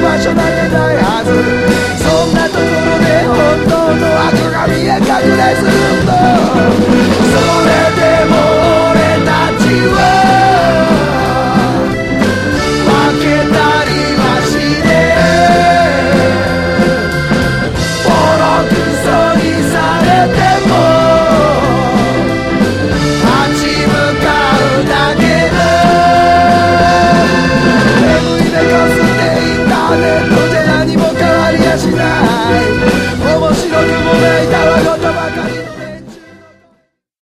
場所なんてないはず。そんなところで本当の悪が見え隠れする。